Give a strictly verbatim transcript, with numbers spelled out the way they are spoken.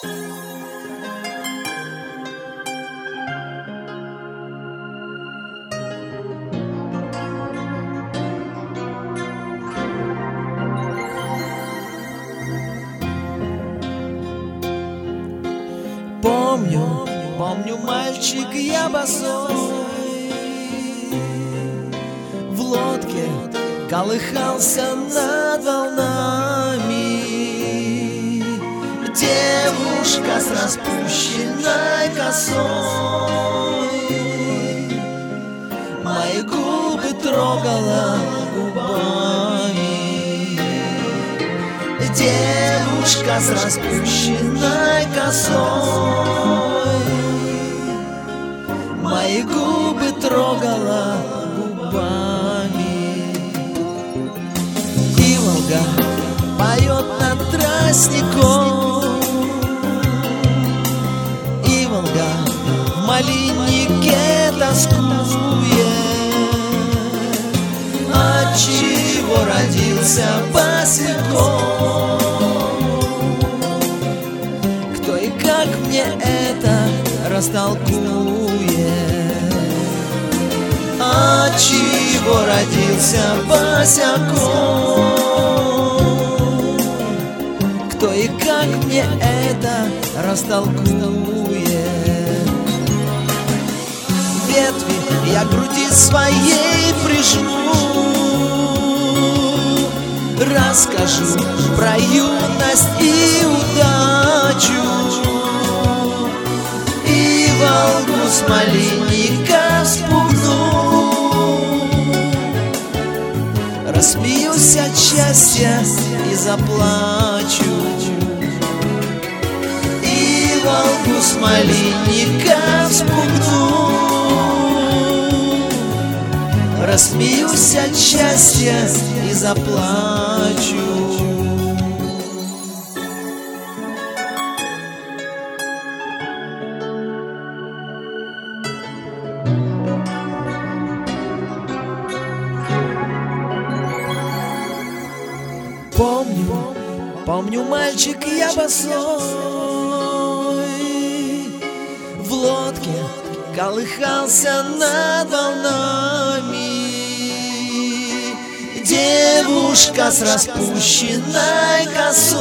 Помню, помню, мальчик, я босой в лодке колыхался над волнами. Девушка с распущенной косой мои губы трогала губами. Девушка с распущенной косой мои губы трогала губами. И Волга поет над тростником, и Волга в малиннике тоскует. Отчего родился босиком? Кто и как мне это растолкует? Отчего родился босиком? Кто и как мне это растолкует? Ветви я к груди своей прижму, расскажу про юность и удачу, и Волгу с малинника спугну. Рассмеюсь от счастья и заплачу, и Волгу с малинника спугну. Рассмеюсь от счастья и заплачу. Помню, помню, мальчик, я босой в лодке колыхался над волнами. Девушка с распущенной косой